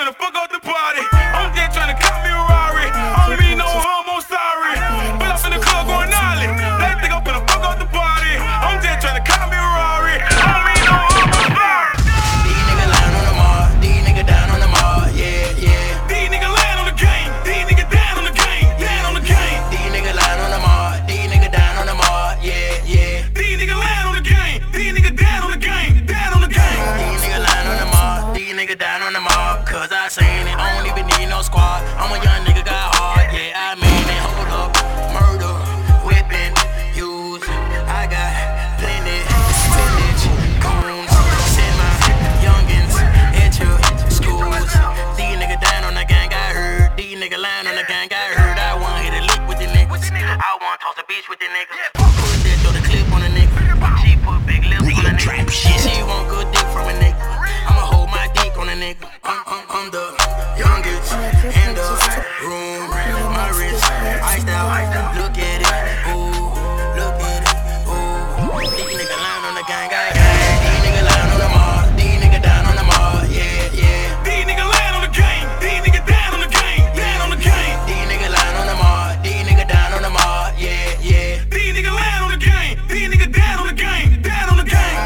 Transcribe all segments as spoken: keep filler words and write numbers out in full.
finna fuck up the party. I'm just tryna cop me a Rari. I don't mean no harm, I'm sorry. But I'm in the club going gnarly. They think I'm finna fuck up the party. I'm just tryna cop me a Rari. I don't mean no harm, I'm sorry. These niggas lying on the mall. These niggas down on the mall. Yeah, yeah. These niggas lying on the game. These niggas down on the game. Down on the game. These niggas lying on the mall. These niggas down on the mall. Yeah, yeah. These niggas lying on the game. These niggas down on the game. Down on the game. These niggas lying on the mall. These niggas down on the mall. Cause I seen it. I don't even need no squad. I'm a young nigga, got hard. Yeah, I mean it. Hold up. Murder. Whipping. Use. I got plenty. Spinach. Coons. Send my youngins into schools. These niggas down on the gang, got hurt. These niggas lying on the gang, got hurt. I want hit a lick with the niggas. I want toss a bitch with the niggas. Put that throw the clip on the nigga. She put big lips on the nigga. Yeah, she want good dick from a nigga. I'ma hold my dick on a nigga. I'm, I'm, I'm the youngest in the room. My wrist iced out. Look at it. Ooh, look at it. Ooh. These niggas lying on the gang, gang, gang. These niggas lying on the mall. These niggas down on the mall. Yeah, yeah. These niggas lying on the game. These niggas down on the game. Down on the game. These niggas lying on the mall. These niggas down on the mall. Yeah, yeah. These niggas lying on the game. These niggas down on the game. Down on the game.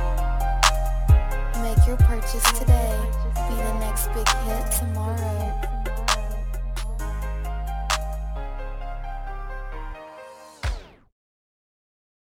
Make your purchase today. Be the next big hit tomorrow.